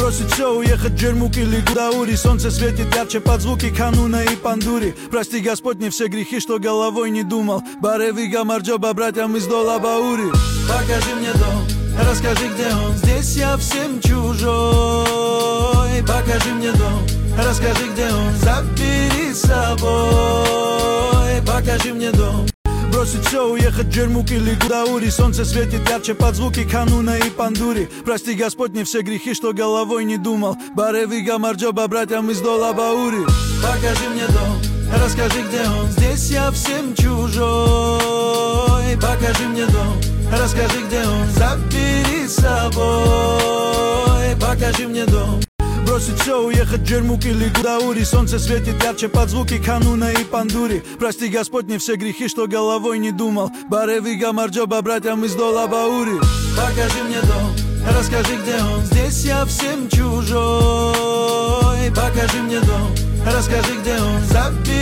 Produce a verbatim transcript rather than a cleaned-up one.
Бросить все, уехать в Джермук или Гудаури. Солнце светит ярче под звуки кануна и пандури. Прости, Господь, мне все грехи, что головой не думал. Баревига Марджоба, братьям из Дола Баури. Покажи мне дом, расскажи, где он. Здесь я всем чужой. Покажи мне дом, расскажи, где он. Забери с собой. Покажи мне дом. Бросить все, уехать в Джермук или Гудаури. Солнце светит ярче под звуки кануна и пандури. Прости, Господь, мне все грехи, что головой не думал. Баревига Марджоба, братьям из Дола Баури. Покажи мне дом, расскажи, где он. Здесь я всем чужой. Покажи мне дом, расскажи, где он. Забери с собой. Покажи мне дом. Бросить все, уехать в Джермук или Гудаури. Солнце светит ярче под звуки кануна и пандури. Прости, Господь, мне все грехи, что головой не думал. Баревига Марджоба, братьям из Дола Баури. Покажи мне дом, расскажи, где он. Здесь я всем чужой. Покажи мне дом, расскажи, где он. Забери